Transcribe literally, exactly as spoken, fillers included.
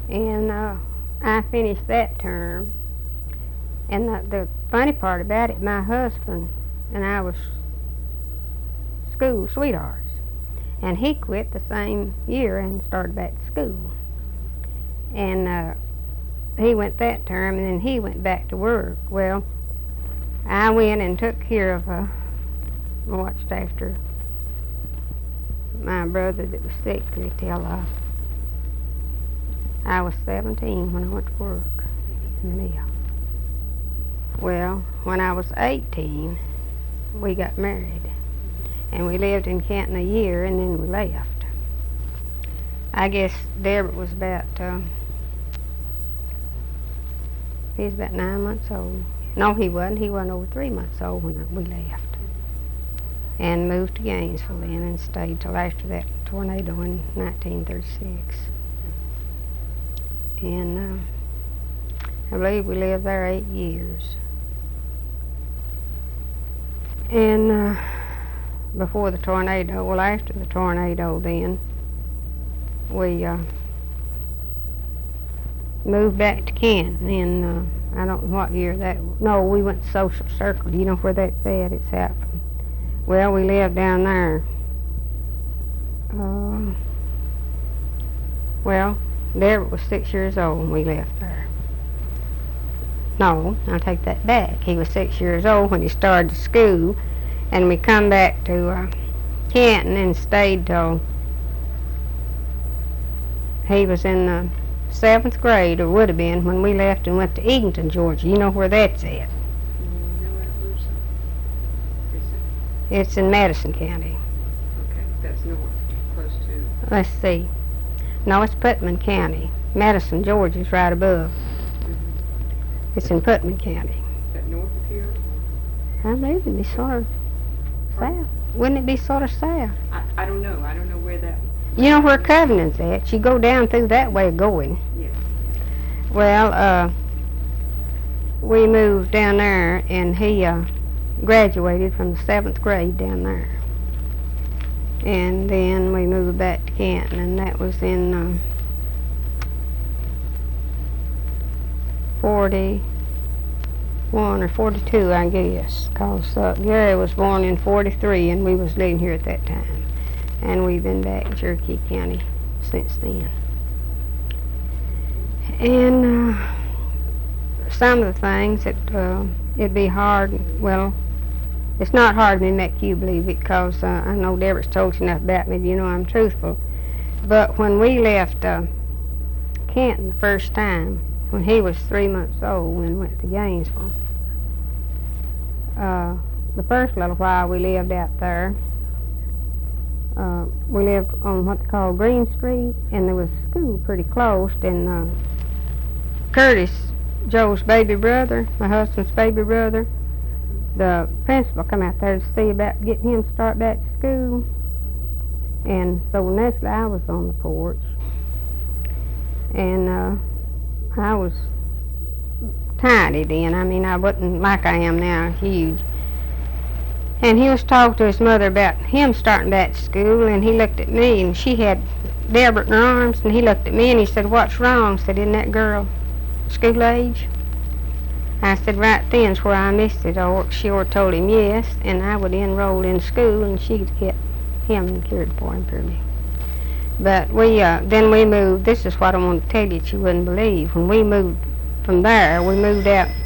And uh, I finished that term. And the, the funny part about it, my husband and I was school sweethearts. And he quit the same year and started back to school. And uh, he went that term, and then he went back to work. Well, I went and took care of, uh, watched after my brother that was sickly till uh, I was seventeen when I went to work in the mill. Well, when I was eighteen, we got married. And we lived in Canton a year, and then we left. I guess Deborah was about, uh, he was about nine months old. No, he wasn't. He wasn't over three months old when we left. And moved to Gainesville then and stayed till after that tornado in nineteen thirty-six. And uh, I believe we lived there eight years. And uh, before the tornado, well, after the tornado then, we uh, moved back to Canton in, uh, I don't know what year that was. No, we went to Social Circle. Do you know where that's at? It's out from, well, we lived down there. Uh, well, Deborah was six years old when we left there. No, I'll take that back. He was six years old when he started school, and we come back to uh, Canton and stayed till he was in the seventh grade, or would have been, when we left and went to Eatonton, Georgia. You know where that's at? Mm, no, I lose it. Is it? It's in Madison County. Okay, that's north, close to. Let's see. No, it's Putnam County. Madison, Georgia is right above. Mm-hmm. It's in Putnam County. Is that north of here? Or? I believe it'd be sort of south. Wouldn't it be sort of south? I, I don't know. I don't know where that. You know where Covenant's at? You go down through that way of going. Yes. Well, uh, we moved down there, and he uh, graduated from the seventh grade down there. And then we moved back to Canton, and that was in uh, forty-one or forty-two, I guess, because uh, Gary was born in forty-three, and we was living here at that time. And we've been back in Cherokee County since then. And uh, some of the things that uh, it'd be hard, well, it's not hard to make you believe it, because uh, I know Deborah's told you enough about me, you know I'm truthful. But when we left uh, Canton the first time, when he was three months old and went to Gainesville, uh, the first little while we lived out there, uh, we lived on what they call Green Street, and there was a school pretty close, and uh, Curtis, Joe's baby brother, my husband's baby brother, the principal come out there to see about getting him to start back to school. And so naturally I was on the porch, and uh, I was tiny then. I mean, I wasn't like I am now, huge. And he was talking to his mother about him starting back to school, and he looked at me, and she had Deborah in her arms, and he looked at me and he said, "What's wrong?" I said, "Isn't that girl school age?" I said, right then's where I missed it. Or she or told him yes, and I would enroll in school, and she'd get him and cared for him for me. But we, uh, then we moved. This is what I want to tell you that you wouldn't believe. When we moved from there, we moved out